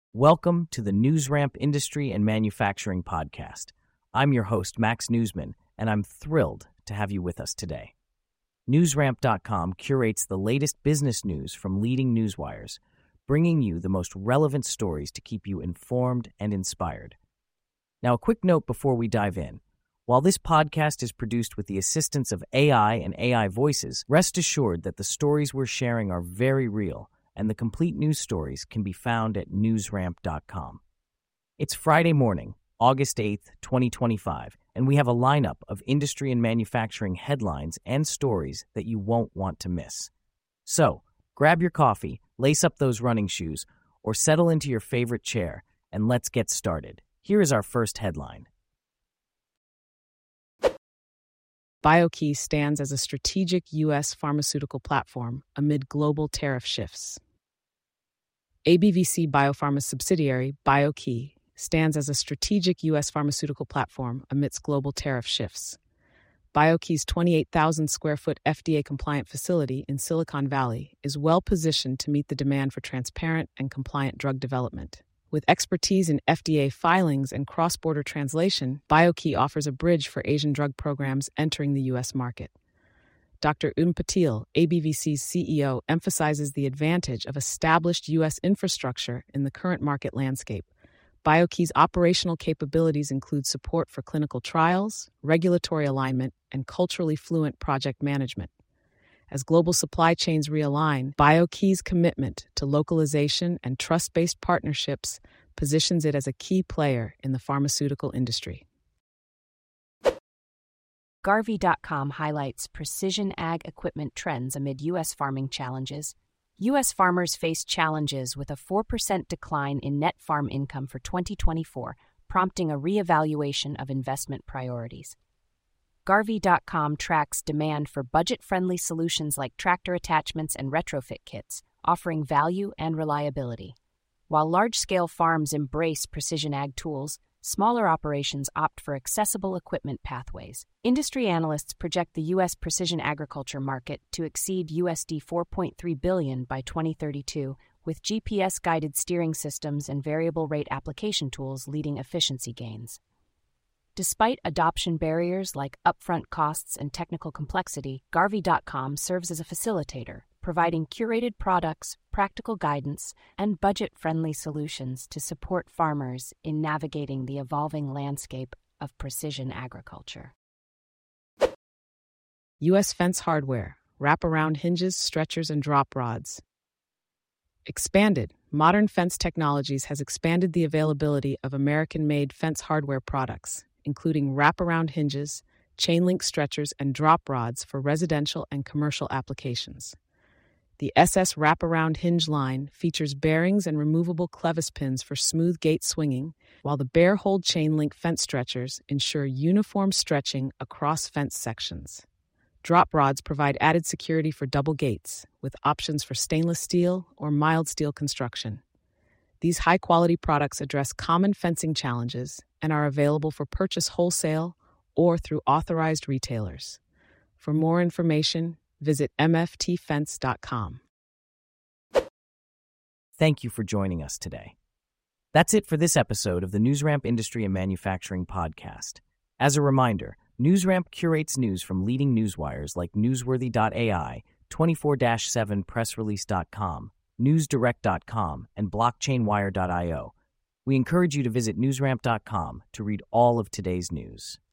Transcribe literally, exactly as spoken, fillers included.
Welcome to the NewsRamp Industry and Manufacturing Podcast. I'm your host, Max Newsman, and I'm thrilled to have you with us today. NewsRamp dot com curates the latest business news from leading newswires, bringing you the most relevant stories to keep you informed and inspired. Now, a quick note before we dive in. While this podcast is produced with the assistance of A I and A I voices, rest assured that the stories we're sharing are very real, and the complete news stories can be found at NewsRamp dot com. It's Friday morning, August eighth, twenty twenty-five, and we have a lineup of industry and manufacturing headlines and stories that you won't want to miss. So, grab your coffee, lace up those running shoes, or settle into your favorite chair, and let's get started. Here is our first headline. BioKey stands as a strategic U S pharmaceutical platform amid global tariff shifts. A B V C Biopharma's subsidiary, BioKey, stands as a strategic U S pharmaceutical platform amidst global tariff shifts. BioKey's twenty-eight thousand square foot F D A-compliant facility in Silicon Valley is well-positioned to meet the demand for transparent and compliant drug development. With expertise in F D A filings and cross-border translation, BioKey offers a bridge for Asian drug programs entering the U S market. Doctor Um Patil, A B V C's C E O, emphasizes the advantage of established U S infrastructure in the current market landscape. BioKey's operational capabilities include support for clinical trials, regulatory alignment, and culturally fluent project management. As global supply chains realign, BioKey's commitment to localization and trust-based partnerships positions it as a key player in the pharmaceutical industry. Garvey dot com highlights precision ag equipment trends amid U S farming challenges. U S farmers face challenges with a four percent decline in net farm income for twenty twenty-four, prompting a reevaluation of investment priorities. Garvey dot com tracks demand for budget-friendly solutions like tractor attachments and retrofit kits, offering value and reliability. While large-scale farms embrace precision ag tools, smaller operations opt for accessible equipment pathways. Industry analysts project the U S precision agriculture market to exceed U S D four point three billion dollars by twenty thirty-two, with G P S-guided steering systems and variable-rate application tools leading efficiency gains. Despite adoption barriers like upfront costs and technical complexity, Garvey dot com serves as a facilitator, providing curated products, practical guidance, and budget-friendly solutions to support farmers in navigating the evolving landscape of precision agriculture. U S Fence Hardware, wraparound hinges, stretchers, and drop rods. Expanded, modern fence technologies has expanded the availability of American-made fence hardware products, including wraparound hinges, chain-link stretchers, and drop rods for residential and commercial applications. The S S Wraparound Hinge line features bearings and removable clevis pins for smooth gate swinging, while the Bear Hold chain-link fence stretchers ensure uniform stretching across fence sections. Drop rods provide added security for double gates, with options for stainless steel or mild steel construction. These high-quality products address common fencing challenges and are available for purchase wholesale or through authorized retailers. For more information, visit M F T fence dot com. Thank you for joining us today. That's it for this episode of the NewsRamp Industry and Manufacturing Podcast. As a reminder, NewsRamp curates news from leading newswires like Newsworthy dot A I, twenty-four seven press release dot com, News Direct dot com, and Blockchain Wire dot io. We encourage you to visit NewsRamp dot com to read all of today's news.